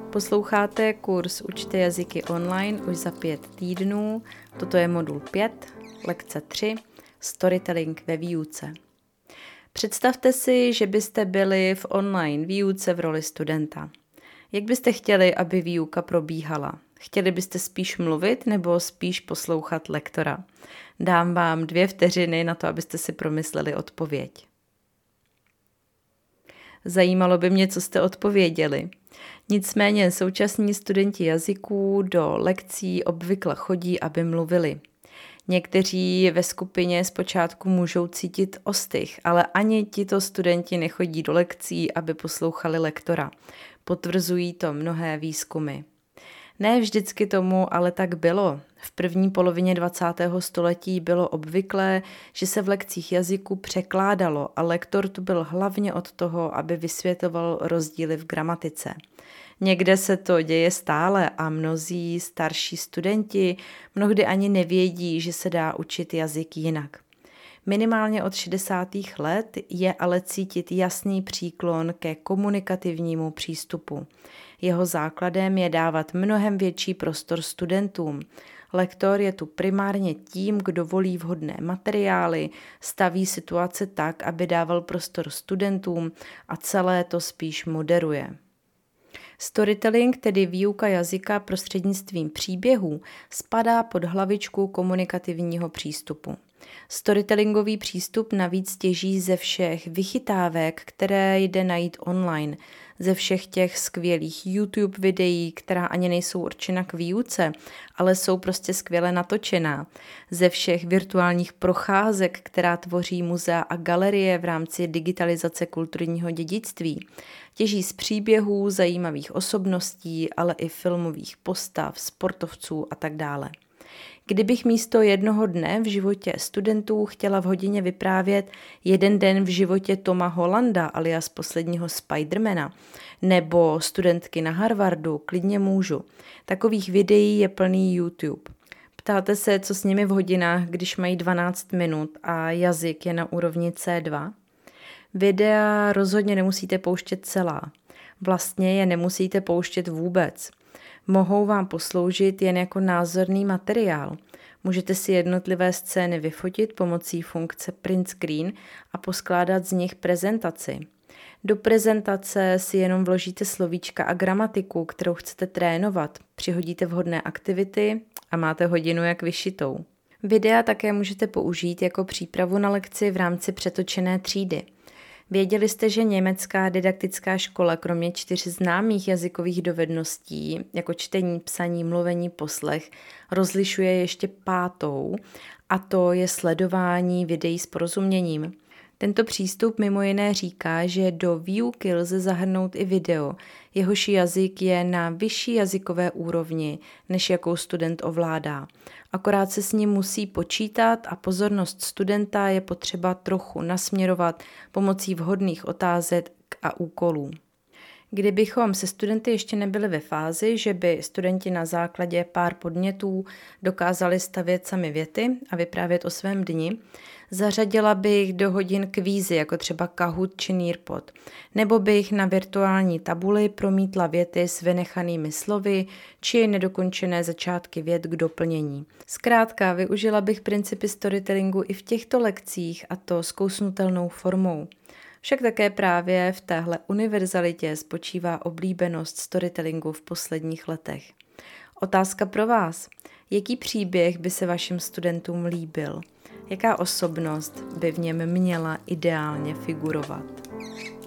Posloucháte kurz Učte jazyky online už za 5 týdnů. Toto je modul 5, lekce 3, Storytelling ve výuce. Představte si, že byste byli v online výuce v roli studenta. Jak byste chtěli, aby výuka probíhala? Chtěli byste spíš mluvit nebo spíš poslouchat lektora? Dám vám 2 vteřiny na to, abyste si promysleli odpověď. Zajímalo by mě, co jste odpověděli. Nicméně současní studenti jazyků do lekcí obvykle chodí, aby mluvili. Někteří ve skupině zpočátku můžou cítit ostych, ale ani tito studenti nechodí do lekcí, aby poslouchali lektora. Potvrzují to mnohé výzkumy. Ne vždycky tomu ale tak bylo. V první polovině 20. století bylo obvyklé, že se v lekcích jazyku překládalo a lektor tu byl hlavně od toho, aby vysvětloval rozdíly v gramatice. Někde se to děje stále a mnozí starší studenti mnohdy ani nevědí, že se dá učit jazyk jinak. Minimálně od 60. let je ale cítit jasný příklon ke komunikativnímu přístupu. Jeho základem je dávat mnohem větší prostor studentům. Lektor je tu primárně tím, kdo volí vhodné materiály, staví situace tak, aby dával prostor studentům a celé to spíš moderuje. Storytelling, tedy výuka jazyka prostřednictvím příběhů, spadá pod hlavičku komunikativního přístupu. Storytellingový přístup navíc těží ze všech vychytávek, které jde najít online, ze všech těch skvělých YouTube videí, která ani nejsou určena k výuce, ale jsou prostě skvěle natočená, ze všech virtuálních procházek, která tvoří muzea a galerie v rámci digitalizace kulturního dědictví. Těží z příběhů, zajímavých osobností, ale i filmových postav, sportovců a tak dále. Kdybych místo jednoho dne v životě studentů chtěla v hodině vyprávět jeden den v životě Toma Hollanda alias posledního Spidermana nebo studentky na Harvardu, klidně můžu. Takových videí je plný YouTube. Ptáte se, co s nimi v hodinách, když mají 12 minut a jazyk je na úrovni C2? Videa rozhodně nemusíte pouštět celá. Vlastně je nemusíte pouštět vůbec. Mohou vám posloužit jen jako názorný materiál. Můžete si jednotlivé scény vyfotit pomocí funkce print screen a poskládat z nich prezentaci. Do prezentace si jenom vložíte slovíčka a gramatiku, kterou chcete trénovat, přihodíte vhodné aktivity a máte hodinu jak vyšitou. Videa také můžete použít jako přípravu na lekci v rámci přetočené třídy. Věděli jste, že německá didaktická škola kromě 4 známých jazykových dovedností, jako čtení, psaní, mluvení, poslech, rozlišuje ještě 5. a to je sledování videí s porozuměním. Tento přístup mimo jiné říká, že do výuky lze zahrnout i video, jehož jazyk je na vyšší jazykové úrovni, než jakou student ovládá. Akorát se s ním musí počítat a pozornost studenta je potřeba trochu nasměrovat pomocí vhodných otázek a úkolů. Kdybychom se studenty ještě nebyli ve fázi, že by studenti na základě pár podnětů dokázali stavět sami věty a vyprávět o svém dni, zařadila bych do hodin kvízy, jako třeba Kahoot či Nearpod, nebo bych na virtuální tabuli promítla věty s vynechanými slovy či nedokončené začátky vět k doplnění. Zkrátka, využila bych principy storytellingu i v těchto lekcích, a to zkousnutelnou formou. Však také právě v téhle univerzalitě spočívá oblíbenost storytellingu v posledních letech. Otázka pro vás. Jaký příběh by se vašim studentům líbil? Jaká osobnost by v něm měla ideálně figurovat?